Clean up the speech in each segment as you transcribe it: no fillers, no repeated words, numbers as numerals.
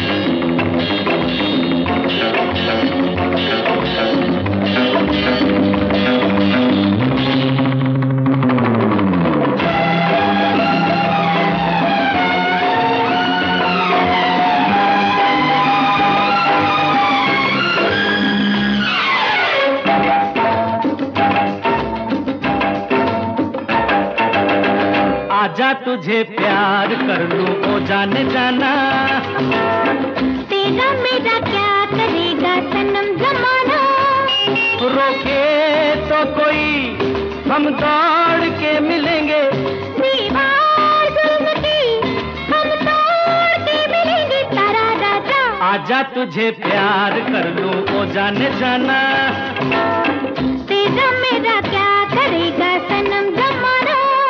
आजा तुझे प्यार कर लूं ओ जाने जाना, तेरा मेरा क्या करेगा सनम जमाना। रोके तो कोई हम दौड़ के मिलेंगे, दीवार जुल्म की हम तोड़ के मिलेंगे तारा राजा। आजा तुझे प्यार कर लूं ओ जाने जाना, तेरा मेरा क्या करेगा सनम जमाना।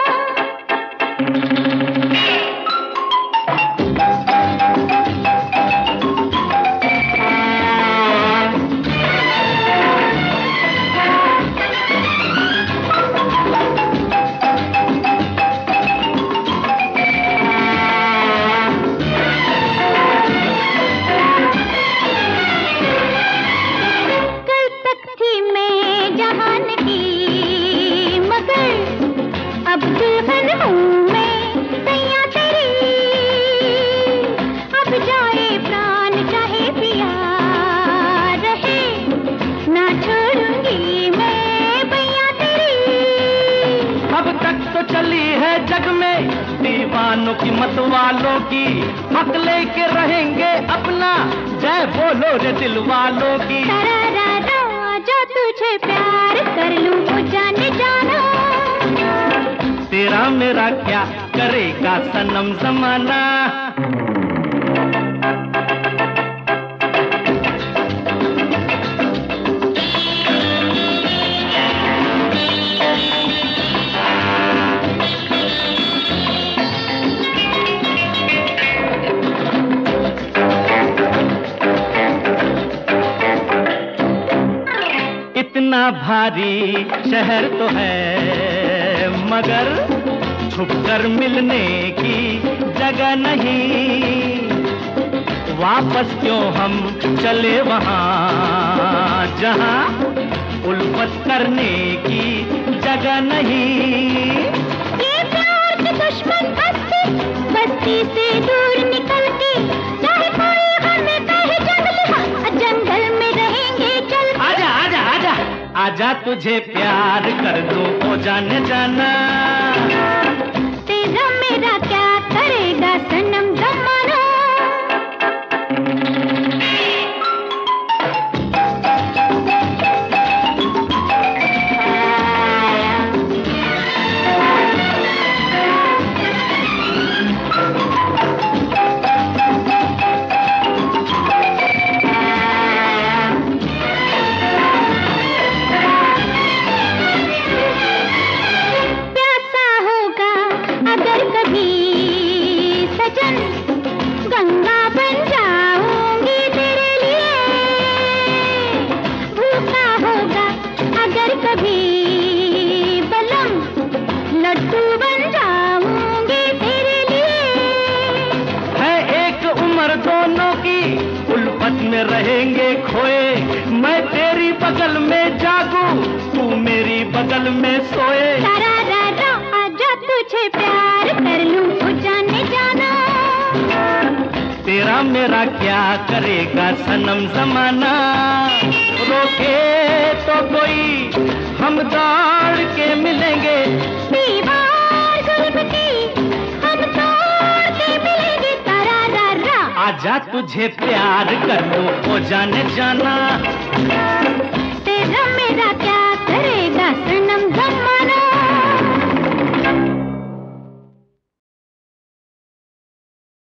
अब दुल्हन हूँ मैं सैया तेरी, अब जाए प्राण चाहे पिया रहे, ना छोड़ूंगी मैं भैया तेरी। अब तक तो चली है जग में दीवानों की मत वालों की, हक लेके रहेंगे अपना, जय बोलो रे दिल वालों की। जो तुझे प्यार कर लूं वो जाने जाना, तेरा मेरा क्या करेगा सनम जमाना। इतना भारी शहर तो है मगर छुपकर मिलने की जगह नहीं, वापस क्यों हम चले वहाँ जहाँ उल्फत करने की जगह नहीं। ये प्यार के दुश्मन बस्ती से दूर निकल के, चाहे कोई हमें कहे जंगल, जंगल में रहेंगे चल। आजा आजा आजा आजा तुझे प्यार कर दूं ओ जाने जाना, तेरा मेरा क्या करेगा सनम जमाना। सजन गंगा बन जाऊंगी तेरे लिए, भूखा होगा अगर कभी बलम, लड्डू बन जाऊंगी तेरे लिए। है एक उम्र दोनों की उल्फत में रहेंगे खोए, मैं तेरी बगल में जागूं तू मेरी बगल में सोए। आजा तुझे प्यार कर लूं वो जाने जाना, तेरा मेरा क्या करेगा सनम जमाना। रोके तो कोई हम दौड़ के मिलेंगे, दीवार जुल्म की हम तोड़ के मिलेंगे तारा रा। आजा तुझे प्यार कर लूं ओ जाने जाना, तेरा मेरा क्या